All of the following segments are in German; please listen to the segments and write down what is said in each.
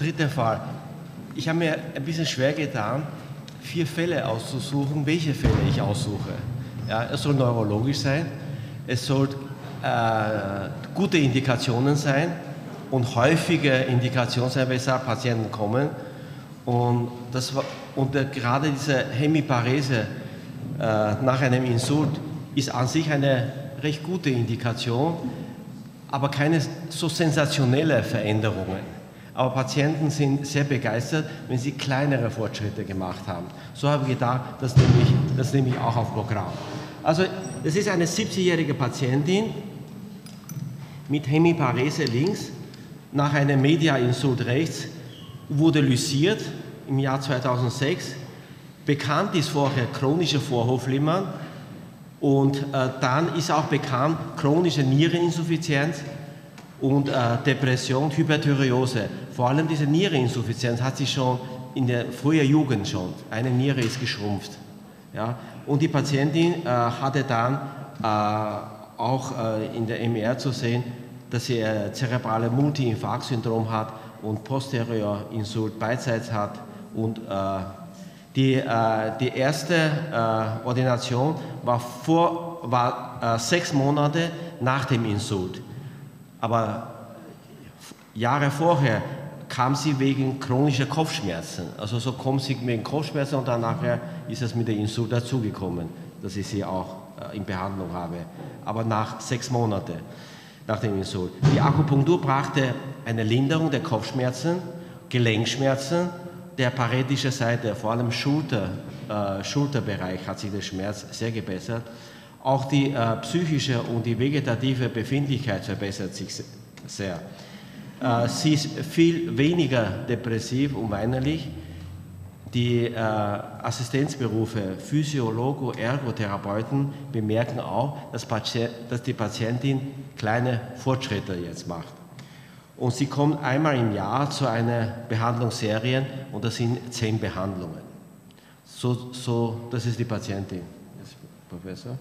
dritte Fall. Ich habe mir ein bisschen schwer getan, 4 Fälle auszusuchen, welche Fälle ich aussuche. Ja, es soll neurologisch sein, es soll gute Indikationen sein und häufige Indikationen sein, weshalb Patienten kommen. Und gerade diese Hemiparese nach einem Insult ist an sich eine recht gute Indikation, aber keine so sensationelle Veränderungen. Aber Patienten sind sehr begeistert, wenn sie kleinere Fortschritte gemacht haben. So habe ich gedacht, das nehme ich auch auf Programm. Also das ist eine 70-jährige Patientin mit Hemiparese links, nach einem Mediainsult rechts, wurde lysiert im Jahr 2006. Bekannt ist vorher chronische Vorhofflimmern und dann ist auch bekannt chronische Niereninsuffizienz und Depression, Hyperthyreose. Vor allem diese Niereninsuffizienz hat sich schon in der frühen Jugend schon, eine Niere ist geschrumpft. Ja? Und die Patientin hatte dann auch in der MR zu sehen, dass sie zerebrale Multi-Infarkt-Syndrom hat und posterior Insult beidseits hat. Und die erste Ordination war 6 Monate nach dem Insult. Aber Jahre vorher kam sie wegen chronischer Kopfschmerzen. Also so kommt sie wegen Kopfschmerzen und dann nachher ist es mit dem Insult dazugekommen, dass ich sie auch in Behandlung habe. Aber nach 6 Monaten nach dem Insult. Die Akupunktur brachte eine Linderung der Kopfschmerzen, Gelenkschmerzen, der paretische Seite, vor allem Schulterbereich hat sich der Schmerz sehr gebessert. Auch die psychische und die vegetative Befindlichkeit verbessert sich sehr. Sie ist viel weniger depressiv und weinerlich. Die Assistenzberufe, Physiologen, Ergotherapeuten bemerken auch, dass die Patientin kleine Fortschritte jetzt macht. Und sie kommt einmal im Jahr zu einer Behandlungsserie und das sind 10 Behandlungen. Das ist die Patientin. Jetzt, Professor.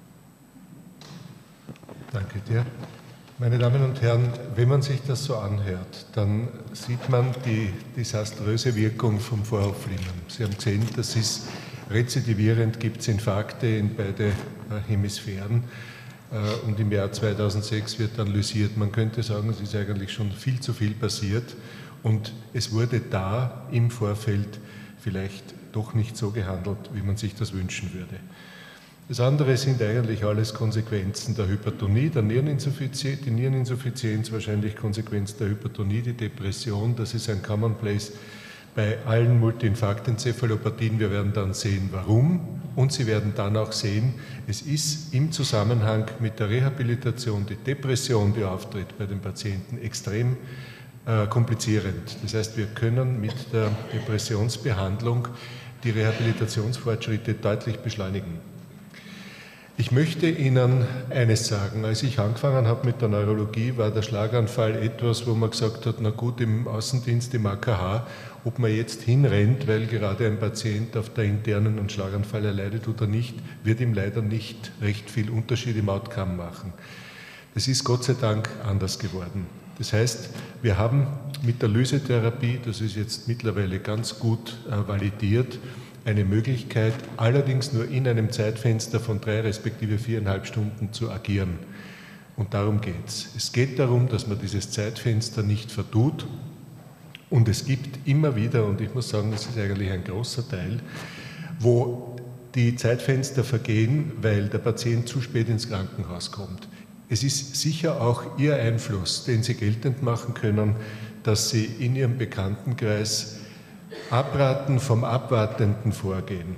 Danke dir. Meine Damen und Herren, wenn man sich das so anhört, dann sieht man die desaströse Wirkung vom Vorhofflimmern. Sie haben gesehen, das ist rezidivierend, gibt es Infarkte in beide Hemisphären und im Jahr 2006 wird dann lysiert. Man könnte sagen, es ist eigentlich schon viel zu viel passiert und es wurde da im Vorfeld vielleicht doch nicht so gehandelt, wie man sich das wünschen würde. Das andere sind eigentlich alles Konsequenzen der Hypertonie, der Niereninsuffizienz, die Niereninsuffizienz wahrscheinlich Konsequenz der Hypertonie, die Depression, das ist ein Commonplace bei allen Multiinfarktenzephalopathien. Wir werden dann sehen, warum und Sie werden dann auch sehen, es ist im Zusammenhang mit der Rehabilitation die Depression, die auftritt bei den Patienten, extrem komplizierend. Das heißt, wir können mit der Depressionsbehandlung die Rehabilitationsfortschritte deutlich beschleunigen. Ich möchte Ihnen eines sagen. Als ich angefangen habe mit der Neurologie, war der Schlaganfall etwas, wo man gesagt hat, na gut, im Außendienst, im AKH, ob man jetzt hinrennt, weil gerade ein Patient auf der internen einen Schlaganfall erleidet oder nicht, wird ihm leider nicht recht viel Unterschied im Outcome machen. Das ist Gott sei Dank anders geworden. Das heißt, wir haben mit der Lysetherapie, das ist jetzt mittlerweile ganz gut validiert, eine Möglichkeit, allerdings nur in einem Zeitfenster von 3 respektive 4,5 Stunden zu agieren. Und darum geht es. Es geht darum, dass man dieses Zeitfenster nicht vertut. Und es gibt immer wieder, und ich muss sagen, das ist eigentlich ein großer Teil, wo die Zeitfenster vergehen, weil der Patient zu spät ins Krankenhaus kommt. Es ist sicher auch Ihr Einfluss, den Sie geltend machen können, dass Sie in Ihrem Bekanntenkreis abraten vom abwartenden Vorgehen.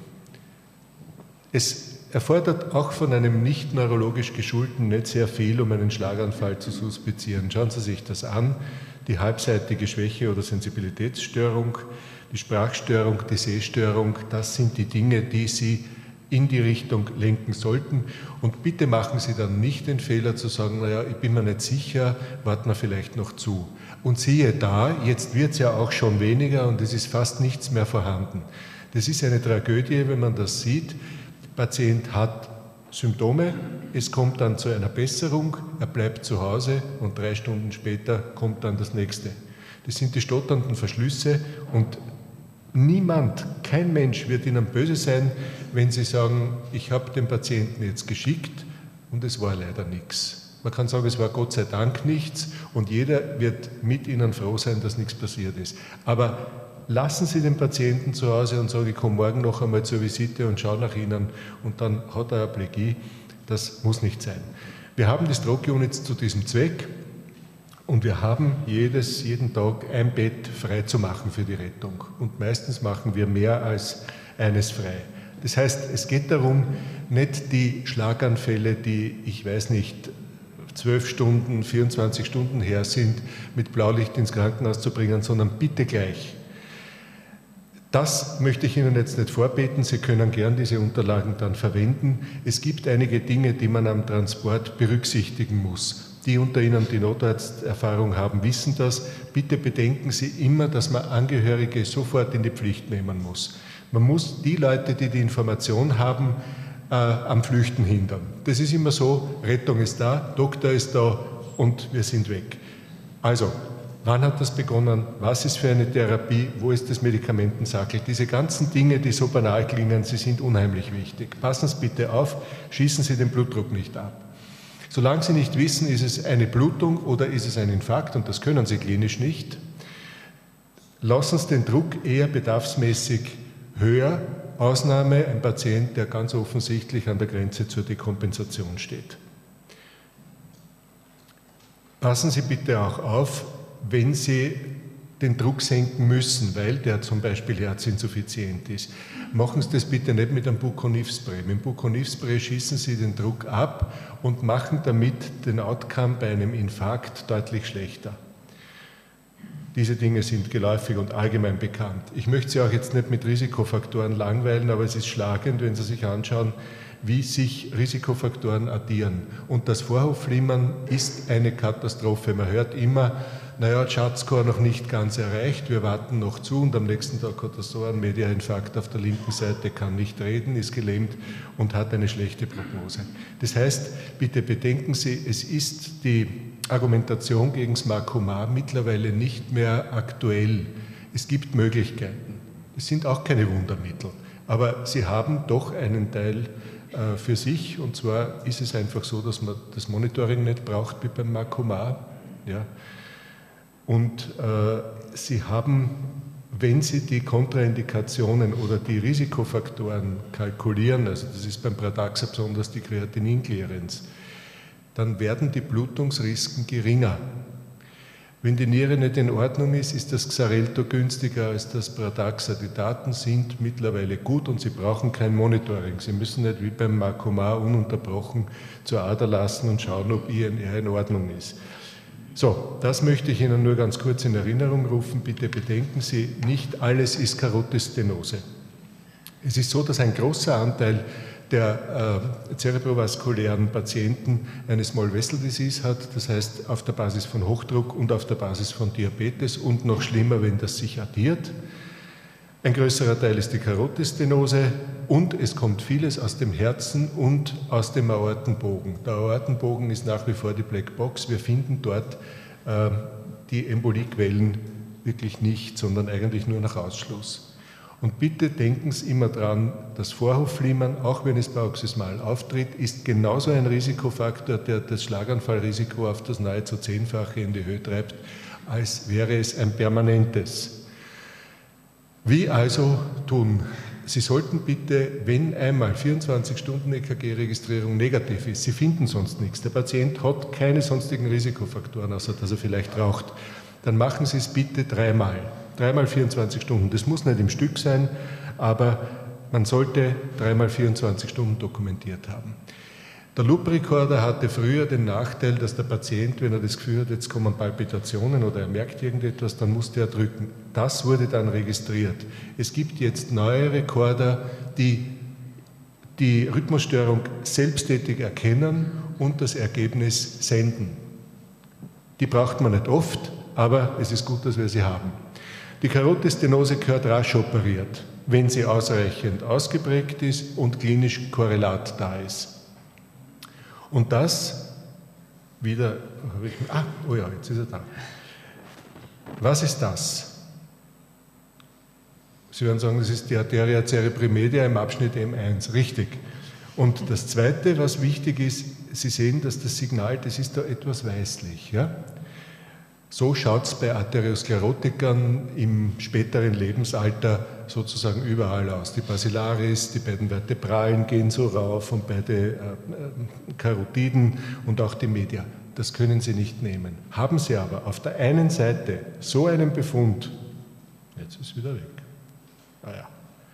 Es erfordert auch von einem nicht neurologisch Geschulten nicht sehr viel, um einen Schlaganfall zu suspizieren. Schauen Sie sich das an, die halbseitige Schwäche oder Sensibilitätsstörung, die Sprachstörung, die Sehstörung, das sind die Dinge, die Sie in die Richtung lenken sollten. Und bitte machen Sie dann nicht den Fehler zu sagen, naja, ich bin mir nicht sicher, warten wir vielleicht noch zu. Und siehe da, jetzt wird es ja auch schon weniger und es ist fast nichts mehr vorhanden. Das ist eine Tragödie, wenn man das sieht. Der Patient hat Symptome, es kommt dann zu einer Besserung, er bleibt zu Hause und 3 Stunden später kommt dann das nächste. Das sind die stotternden Verschlüsse und niemand, kein Mensch wird Ihnen böse sein, wenn Sie sagen, ich habe den Patienten jetzt geschickt und es war leider nichts. Man kann sagen, es war Gott sei Dank nichts und jeder wird mit Ihnen froh sein, dass nichts passiert ist. Aber lassen Sie den Patienten zu Hause und sagen, ich komme morgen noch einmal zur Visite und schaue nach Ihnen und dann hat er Aplegie. Das muss nicht sein. Wir haben die Stroke Units zu diesem Zweck und wir haben jeden Tag ein Bett frei zu machen für die Rettung. Und meistens machen wir mehr als eines frei. Das heißt, es geht darum, nicht die Schlaganfälle, die, ich weiß nicht, 12 Stunden, 24 Stunden her sind, mit Blaulicht ins Krankenhaus zu bringen, sondern bitte gleich. Das möchte ich Ihnen jetzt nicht vorbeten, Sie können gern diese Unterlagen dann verwenden. Es gibt einige Dinge, die man am Transport berücksichtigen muss. Die unter Ihnen die Notarzterfahrung haben, wissen das. Bitte bedenken Sie immer, dass man Angehörige sofort in die Pflicht nehmen muss. Man muss die Leute, die die Information haben, am Flüchten hindern. Das ist immer so, Rettung ist da, Doktor ist da und wir sind weg. Also, wann hat das begonnen? Was ist für eine Therapie? Wo ist das Medikamentensackel? Diese ganzen Dinge, die so banal klingen, sie sind unheimlich wichtig. Passen Sie bitte auf, schießen Sie den Blutdruck nicht ab. Solange Sie nicht wissen, ist es eine Blutung oder ist es ein Infarkt, und das können Sie klinisch nicht, lassen Sie den Druck eher bedarfsmäßig höher. Ausnahme, ein Patient, der ganz offensichtlich an der Grenze zur Dekompensation steht. Passen Sie bitte auch auf, wenn Sie den Druck senken müssen, weil der zum Beispiel herzinsuffizient ist. Machen Sie das bitte nicht mit einem Buconif-Spray. Mit dem Buconif-Spray schießen Sie den Druck ab und machen damit den Outcome bei einem Infarkt deutlich schlechter. Diese Dinge sind geläufig und allgemein bekannt. Ich möchte Sie auch jetzt nicht mit Risikofaktoren langweilen, aber es ist schlagend, wenn Sie sich anschauen, wie sich Risikofaktoren addieren. Und das Vorhofflimmern ist eine Katastrophe. Man hört immer, naja, Chartscore noch nicht ganz erreicht, wir warten noch zu und am nächsten Tag hat er so einen Mediainfarkt auf der linken Seite, kann nicht reden, ist gelähmt und hat eine schlechte Prognose. Das heißt, bitte bedenken Sie, es ist die Argumentation gegen das Makoma mittlerweile nicht mehr aktuell. Es gibt Möglichkeiten. Es sind auch keine Wundermittel, aber sie haben doch einen Teil für sich, und zwar ist es einfach so, dass man das Monitoring nicht braucht wie beim Makoma. Ja. Und Sie haben, wenn Sie die Kontraindikationen oder die Risikofaktoren kalkulieren, also das ist beim Pradaxa besonders die Kreatininklearenz, dann werden die Blutungsrisiken geringer. Wenn die Niere nicht in Ordnung ist, ist das Xarelto günstiger als das Pradaxa. Die Daten sind mittlerweile gut und Sie brauchen kein Monitoring. Sie müssen nicht wie beim Makoma ununterbrochen zur Ader lassen und schauen, ob INR in Ordnung ist. So, das möchte ich Ihnen nur ganz kurz in Erinnerung rufen. Bitte bedenken Sie, nicht alles ist Karotisstenose. Es ist so, dass ein großer Anteil der zerebrovaskulären Patienten eine Small Vessel Disease hat, das heißt auf der Basis von Hochdruck und auf der Basis von Diabetes und noch schlimmer, wenn das sich addiert. Ein größerer Teil ist die Karotisstenose und es kommt vieles aus dem Herzen und aus dem Aortenbogen. Der Aortenbogen ist nach wie vor die Blackbox. Wir finden dort die Emboliequellen wirklich nicht, sondern eigentlich nur nach Ausschluss. Und bitte denken Sie immer dran, das Vorhofflimmern, auch wenn es paroxysmal auftritt, ist genauso ein Risikofaktor, der das Schlaganfallrisiko auf das nahezu 10-fache in die Höhe treibt, als wäre es ein permanentes. Wie also tun? Sie sollten bitte, wenn einmal 24-Stunden-EKG-Registrierung negativ ist, Sie finden sonst nichts, der Patient hat keine sonstigen Risikofaktoren, außer dass er vielleicht raucht, dann machen Sie es bitte dreimal 24 Stunden. Das muss nicht im Stück sein, aber man sollte 3 × 24 Stunden dokumentiert haben. Der Loop-Recorder hatte früher den Nachteil, dass der Patient, wenn er das Gefühl hat, jetzt kommen Palpitationen oder er merkt irgendetwas, dann musste er drücken. Das wurde dann registriert. Es gibt jetzt neue Recorder, die die Rhythmusstörung selbsttätig erkennen und das Ergebnis senden. Die braucht man nicht oft, aber es ist gut, dass wir sie haben. Die Karotisstenose gehört rasch operiert, wenn sie ausreichend ausgeprägt ist und klinisch Korrelat da ist. Und das, wieder, oh ja, jetzt ist er da. Was ist das? Sie werden sagen, das ist die Arteria cerebri media im Abschnitt M1. Richtig. Und das Zweite, was wichtig ist, Sie sehen, dass das Signal, das ist da etwas weißlich. Ja? So schaut es bei Arteriosklerotikern im späteren Lebensalter sozusagen überall aus. Die Basilaris, die beiden Vertebralen gehen so rauf und beide Karotiden und auch die Media. Das können Sie nicht nehmen. Haben Sie aber auf der einen Seite so einen Befund, jetzt ist es wieder weg. Ah ja.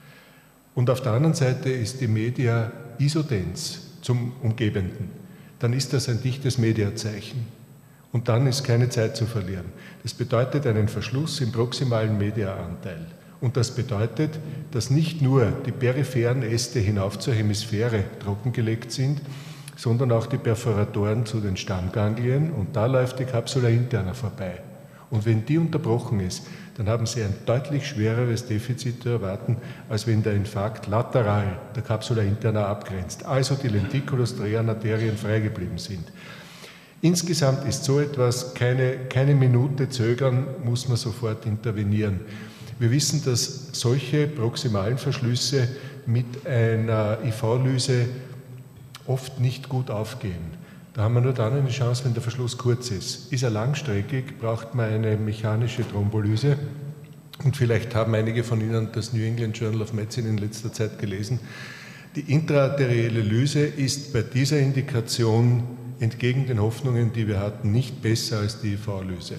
Und auf der anderen Seite ist die Media isodens zum Umgebenden. Dann ist das ein dichtes Mediazeichen. Und dann ist keine Zeit zu verlieren. Das bedeutet einen Verschluss im proximalen Mediaanteil. Und das bedeutet, dass nicht nur die peripheren Äste hinauf zur Hemisphäre trockengelegt sind, sondern auch die Perforatoren zu den Stammganglien. Und da läuft die Capsula interna vorbei. Und wenn die unterbrochen ist, dann haben Sie ein deutlich schwereres Defizit zu erwarten, als wenn der Infarkt lateral der Capsula interna abgrenzt, also die lenticulostriären Arterien freigeblieben sind. Insgesamt ist so etwas, keine Minute zögern, muss man sofort intervenieren. Wir wissen, dass solche proximalen Verschlüsse mit einer IV-Lyse oft nicht gut aufgehen. Da haben wir nur dann eine Chance, wenn der Verschluss kurz ist. Ist er langstreckig, braucht man eine mechanische Thrombolyse. Und vielleicht haben einige von Ihnen das New England Journal of Medicine in letzter Zeit gelesen. Die intraarterielle Lyse ist bei dieser Indikation entgegen den Hoffnungen, die wir hatten, nicht besser als die IV-Lyse.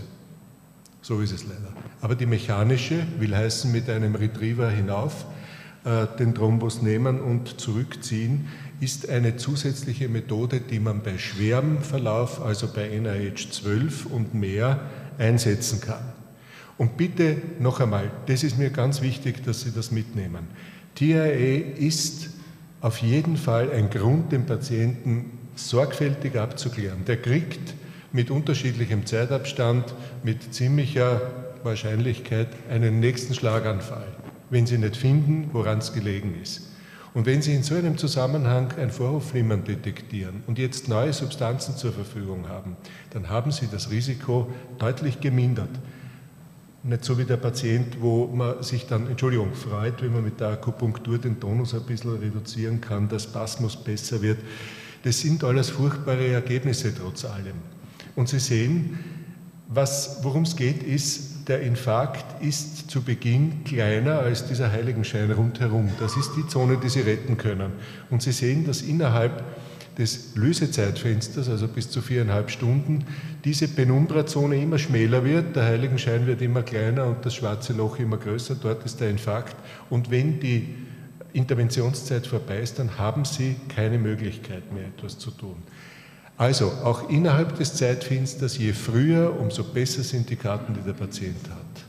So ist es leider. Aber die mechanische will heißen, mit einem Retriever hinauf den Thrombus nehmen und zurückziehen, ist eine zusätzliche Methode, die man bei schwerem Verlauf, also bei NIH-12 und mehr, einsetzen kann. Und bitte noch einmal, das ist mir ganz wichtig, dass Sie das mitnehmen. TIA ist auf jeden Fall ein Grund, den Patienten sorgfältig abzuklären. Der kriegt mit unterschiedlichem Zeitabstand, mit ziemlicher Wahrscheinlichkeit einen nächsten Schlaganfall, wenn Sie nicht finden, woran es gelegen ist. Und wenn Sie in so einem Zusammenhang ein Vorhofflimmern detektieren und jetzt neue Substanzen zur Verfügung haben, dann haben Sie das Risiko deutlich gemindert. Nicht so wie der Patient, wo man sich dann, freut, wenn man mit der Akupunktur den Tonus ein bisschen reduzieren kann, der Spasmus besser wird. Das sind alles furchtbare Ergebnisse trotz allem. Und Sie sehen, worum es geht, ist, der Infarkt ist zu Beginn kleiner als dieser Heiligenschein rundherum. Das ist die Zone, die Sie retten können. Und Sie sehen, dass innerhalb des Lysezeitfensters, also bis zu 4,5 Stunden, diese Penumbra-Zone immer schmäler wird, der Heiligenschein wird immer kleiner und das schwarze Loch immer größer, dort ist der Infarkt. Und wenn die Interventionszeit vorbei ist, dann haben Sie keine Möglichkeit mehr, etwas zu tun. Also, auch innerhalb des Zeitfensters, je früher, umso besser sind die Karten, die der Patient hat.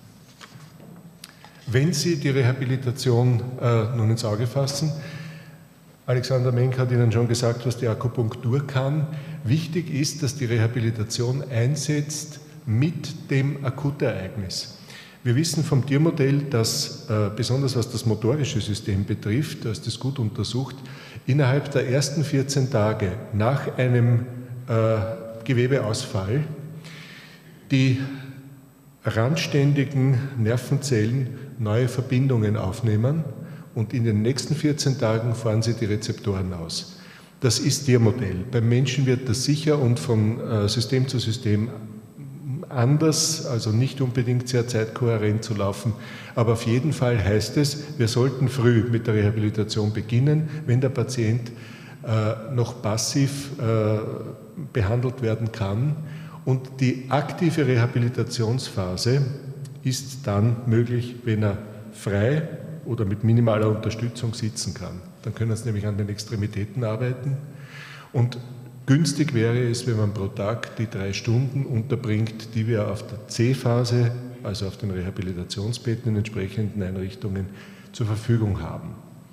Wenn Sie die Rehabilitation nun ins Auge fassen, Alexander Menk hat Ihnen schon gesagt, was die Akupunktur kann. Wichtig ist, dass die Rehabilitation einsetzt mit dem Akutereignis. Wir wissen vom Tiermodell, dass besonders was das motorische System betrifft, da ist das gut untersucht, innerhalb der ersten 14 Tage nach einem Gewebeausfall die randständigen Nervenzellen neue Verbindungen aufnehmen und in den nächsten 14 Tagen fahren sie die Rezeptoren aus. Das ist Tiermodell. Beim Menschen wird das sicher und von System zu System anders, also nicht unbedingt sehr zeitkohärent zu laufen. Aber auf jeden Fall heißt es, wir sollten früh mit der Rehabilitation beginnen, wenn der Patient noch passiv behandelt werden kann. Und die aktive Rehabilitationsphase ist dann möglich, wenn er frei oder mit minimaler Unterstützung sitzen kann. Dann können Sie nämlich an den Extremitäten arbeiten. Und günstig wäre es, wenn man pro Tag die 3 Stunden unterbringt, die wir auf der C-Phase, also auf den Rehabilitationsbetten in entsprechenden Einrichtungen, zur Verfügung haben.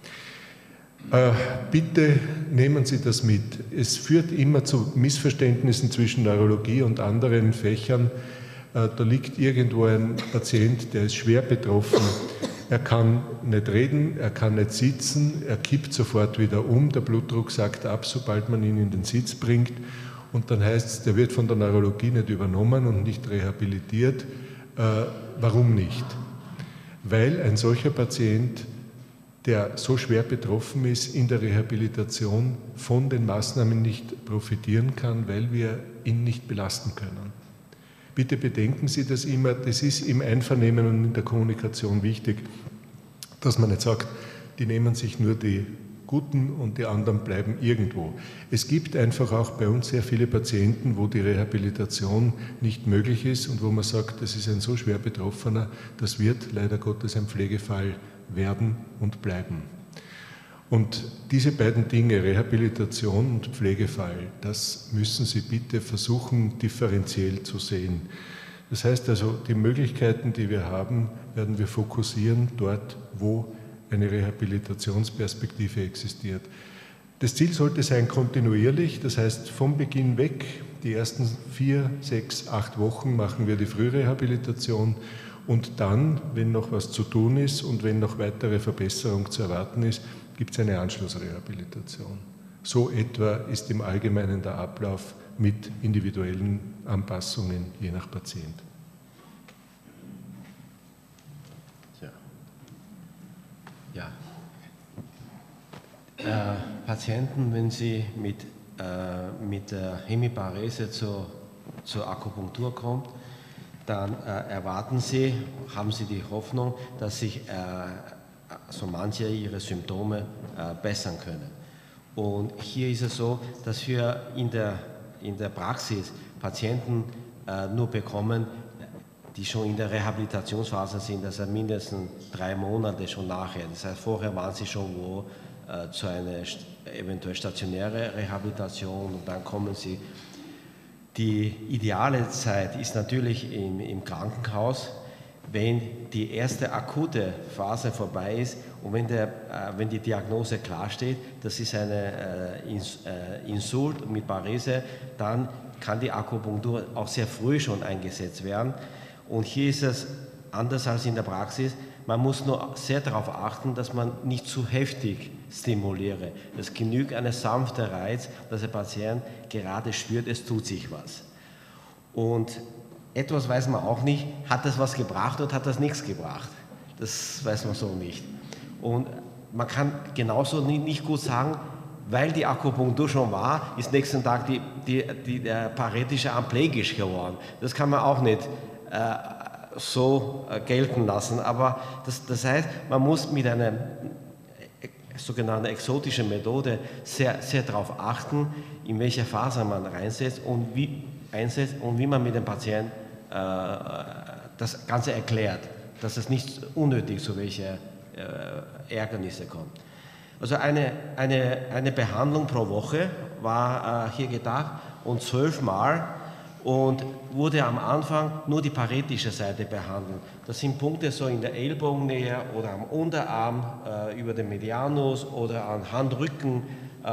Bitte nehmen Sie das mit. Es führt immer zu Missverständnissen zwischen Neurologie und anderen Fächern. Da liegt irgendwo ein Patient, der ist schwer betroffen. Er kann nicht reden, er kann nicht sitzen, er kippt sofort wieder um, der Blutdruck sackt ab, sobald man ihn in den Sitz bringt. Und dann heißt es, der wird von der Neurologie nicht übernommen und nicht rehabilitiert. Warum nicht? Weil ein solcher Patient, der so schwer betroffen ist, in der Rehabilitation von den Maßnahmen nicht profitieren kann, weil wir ihn nicht belasten können. Bitte bedenken Sie das immer, das ist im Einvernehmen und in der Kommunikation wichtig, dass man nicht sagt, die nehmen sich nur die Guten und die anderen bleiben irgendwo. Es gibt einfach auch bei uns sehr viele Patienten, wo die Rehabilitation nicht möglich ist und wo man sagt, das ist ein so schwer Betroffener, das wird leider Gottes ein Pflegefall werden und bleiben. Und diese beiden Dinge, Rehabilitation und Pflegefall, das müssen Sie bitte versuchen, differenziell zu sehen. Das heißt also, die Möglichkeiten, die wir haben, werden wir fokussieren dort, wo eine Rehabilitationsperspektive existiert. Das Ziel sollte sein kontinuierlich, das heißt vom Beginn weg, die ersten 4, 6, 8 Wochen machen wir die Frührehabilitation und dann, wenn noch was zu tun ist und wenn noch weitere Verbesserung zu erwarten ist, gibt es eine Anschlussrehabilitation. So etwa ist im Allgemeinen der Ablauf mit individuellen Anpassungen je nach Patient. Patienten, wenn sie mit der Hemiparese zur Akupunktur kommen, dann haben sie die Hoffnung, dass sich so manche ihre Symptome bessern können. Und hier ist es so, dass wir in der Praxis Patienten nur bekommen, die schon in der Rehabilitationsphase sind, also mindestens 3 Monate schon nachher. Das heißt, vorher waren sie schon zu einer eventuell stationäre Rehabilitation und dann kommen sie. Die ideale Zeit ist natürlich im Krankenhaus, wenn die erste akute Phase vorbei ist und wenn die Diagnose klar steht, das ist eine Insult mit Parese, dann kann die Akupunktur auch sehr früh schon eingesetzt werden. Und hier ist es anders als in der Praxis. Man muss nur sehr darauf achten, dass man nicht zu heftig stimuliere. Es genügt ein sanfter Reiz, dass der Patient gerade spürt, es tut sich was. Und etwas weiß man auch nicht, hat das was gebracht oder hat das nichts gebracht? Das weiß man so nicht. Und man kann genauso nicht gut sagen, weil die Akupunktur schon war, ist nächsten Tag der paretische amplegisch geworden. Das kann man auch nicht so gelten lassen. Aber das heißt, man muss mit einer sogenannten exotischen Methode sehr, sehr darauf achten, in welcher Phase man reinsetzt und wie man mit dem Patienten das Ganze erklärt, dass es nicht unnötig zu welchen Ärgernisse kommt. Also eine Behandlung pro Woche war hier gedacht und 12 Mal und wurde am Anfang nur die paretische Seite behandelt. Das sind Punkte so in der Ellbogennähe oder am Unterarm, über den Medianus oder am Handrücken,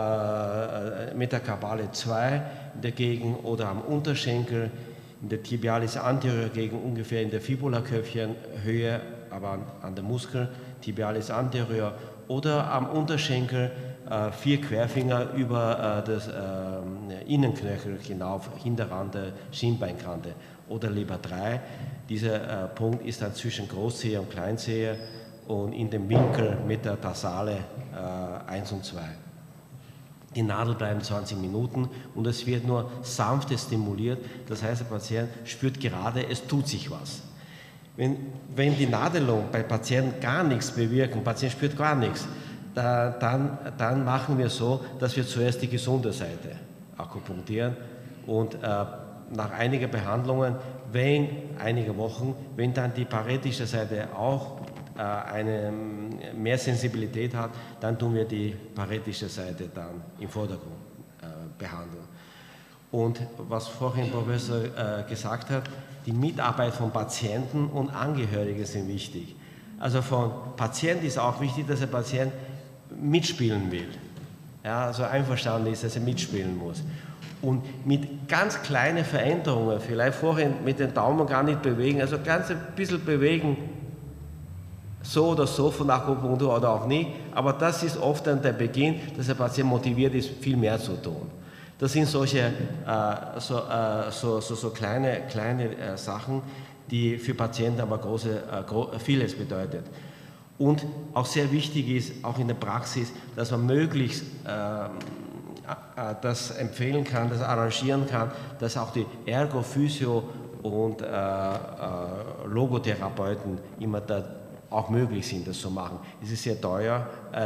Metacarpale 2 in der Gegend oder am Unterschenkel, in der Tibialis anterior Gegend ungefähr in der Fibulaköpfchenhöhe, aber an der Muskel, Tibialis anterior oder am Unterschenkel 4 Querfinger über das Innenknöchel hinauf, Hinterrand der Schienbeinkante oder Leber 3. Dieser Punkt ist dann zwischen Großzehe und Kleinzehe und in dem Winkel Metatarsale 1 und 2. Die Nadel bleibt 20 Minuten und es wird nur sanft stimuliert, das heißt, der Patient spürt gerade, es tut sich was. Wenn die Nadelung bei Patienten gar nichts bewirkt, der Patient spürt gar nichts, dann machen wir so, dass wir zuerst die gesunde Seite akupunktieren und nach einigen Behandlungen, einige Wochen, wenn dann die paretische Seite auch eine mehr Sensibilität hat, dann tun wir die paretische Seite dann im Vordergrund behandeln. Und was vorhin Professor gesagt hat, die Mitarbeit von Patienten und Angehörigen sind wichtig. Also von Patienten ist auch wichtig, dass der Patient mitspielen will. Ja, also einverstanden ist, dass er mitspielen muss. Und mit ganz kleinen Veränderungen, vielleicht vorhin mit den Daumen gar nicht bewegen, also ganz ein bisschen bewegen, so oder so von Akupunktur oder auch nicht, aber das ist oft dann der Beginn, dass der Patient motiviert ist, viel mehr zu tun. Das sind solche kleine Sachen, die für Patienten aber vieles bedeutet. Und auch sehr wichtig ist, auch in der Praxis, dass man möglichst das empfehlen kann, das arrangieren kann, dass auch die Ergo-, Physio- und Logotherapeuten immer da auch möglich sind, das zu machen. Es ist sehr teuer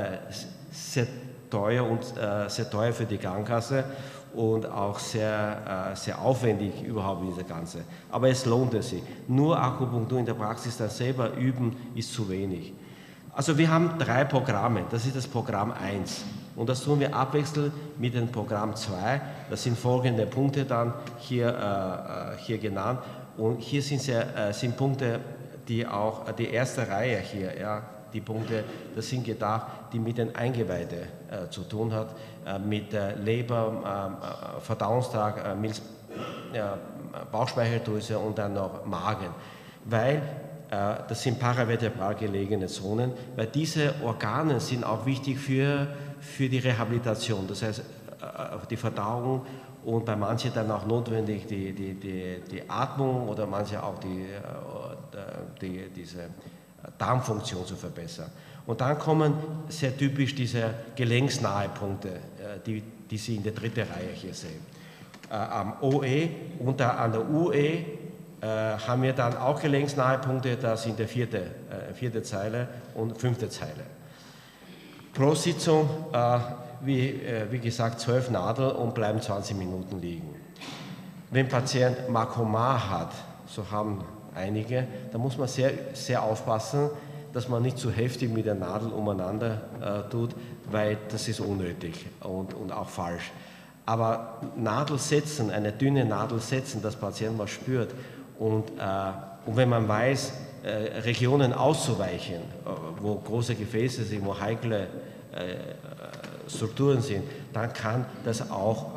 für die Krankenkasse und auch sehr aufwendig überhaupt diese Ganze. Aber es lohnt es sich. Nur Akupunktur in der Praxis dann selber üben ist zu wenig. Also wir haben 3 Programme, das ist das Programm 1 und das tun wir abwechselnd mit dem Programm 2. Das sind folgende Punkte dann hier genannt und hier sind Punkte, die auch die erste Reihe hier, ja, die Punkte, das sind gedacht, die mit den Eingeweiden zu tun hat, mit Leber, Verdauungstrakt, Bauchspeicheldrüse und dann noch Magen, weil das sind paravertebral gelegene Zonen, weil diese Organe sind auch wichtig für die Rehabilitation, das heißt die Verdauung und bei manchen dann auch notwendig die Atmung oder manche auch diese Darmfunktion zu verbessern. Und dann kommen sehr typisch diese gelenksnahe Punkte, die Sie in der 3. Reihe hier sehen. Am OE und an der UE haben wir dann auch gelenksnahe Punkte, das sind der 4. Zeile und 5. Zeile. Pro Sitzung, wie gesagt, 12 Nadeln und bleiben 20 Minuten liegen. Wenn Patient Makoma hat, so haben einige, da muss man sehr, sehr aufpassen, dass man nicht zu heftig mit der Nadel umeinander tut, weil das ist unnötig und auch falsch. Aber Nadel setzen, eine dünne Nadel setzen, dass Patient was spürt und wenn man weiß, Regionen auszuweichen, wo große Gefäße sind, wo heikle Strukturen sind, dann kann das auch,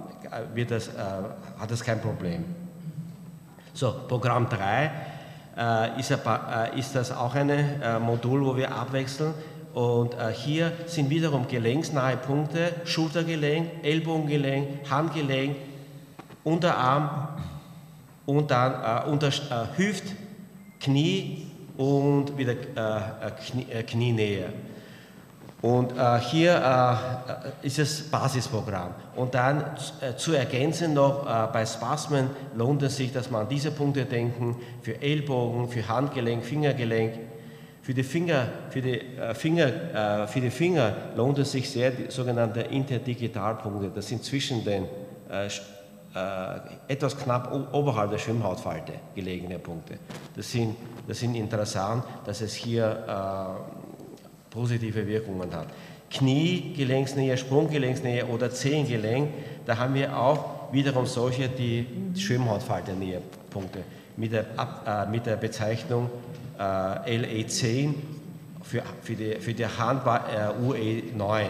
hat das kein Problem. So, Programm 3 ist das auch ein Modul, wo wir abwechseln. Und hier sind wiederum gelenksnahe Punkte, Schultergelenk, Ellbogengelenk, Handgelenk, Unterarm und dann Hüft, Knie und wieder Knienähe. Und hier ist das Basisprogramm. Und dann zu ergänzen noch, bei Spasmen lohnt es sich, dass man an diese Punkte denken, für Ellbogen, für Handgelenk, Fingergelenk. Für die Finger lohnt es sich sehr, die sogenannten Interdigitalpunkte. Das sind zwischen den etwas knapp oberhalb der Schwimmhautfalte gelegene Punkte. Das sind interessant, dass es hier positive Wirkungen hat. Kniegelenksnähe, Sprunggelenksnähe oder Zehengelenk, da haben wir auch wiederum solche, die Schwimmhautfalte-Nähepunkte mit der Bezeichnung LE10 für die Hand war UE9.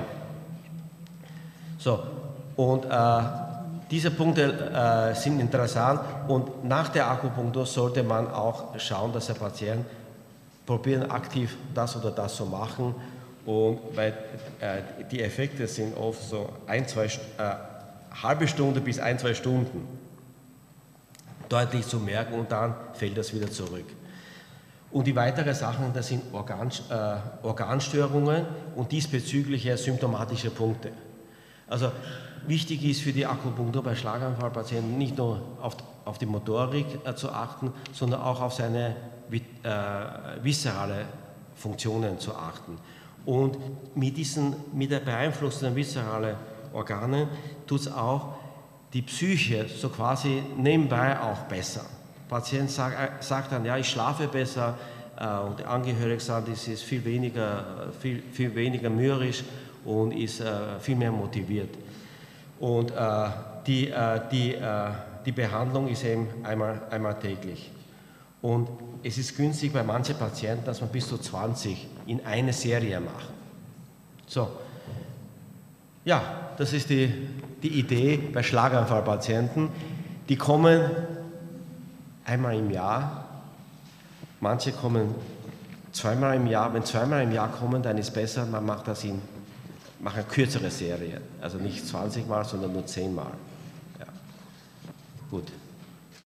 So, und diese Punkte sind interessant und nach der Akupunktur sollte man auch schauen, dass der Patient probieren aktiv das oder das zu machen und weil die Effekte sind oft so halbe Stunde bis 1-2 Stunden deutlich zu merken und dann fällt das wieder zurück. Und die weiteren Sachen, das sind Organstörungen und diesbezügliche symptomatische Punkte. Also wichtig ist für die Akupunktur bei Schlaganfallpatienten nicht nur auf die Motorik zu achten, sondern auch auf seine viszerale Funktionen zu achten. Und mit der Beeinflussung der viszeralen Organe tut es auch die Psyche so quasi nebenbei auch besser. Der Patient sagt dann, ja, ich schlafe besser und die Angehörigen sagen, es ist viel weniger mürrisch und ist viel mehr motiviert. Und die Behandlung ist eben einmal täglich. Und es ist günstig bei manchen Patienten, dass man bis zu 20 in eine Serie macht. So, ja, das ist die Idee bei Schlaganfallpatienten. Die kommen einmal im Jahr, manche kommen zweimal im Jahr. Wenn zweimal im Jahr kommen, dann ist besser, man macht eine kürzere Serie. Also nicht 20 Mal, sondern nur 10 Mal. Ja. Gut.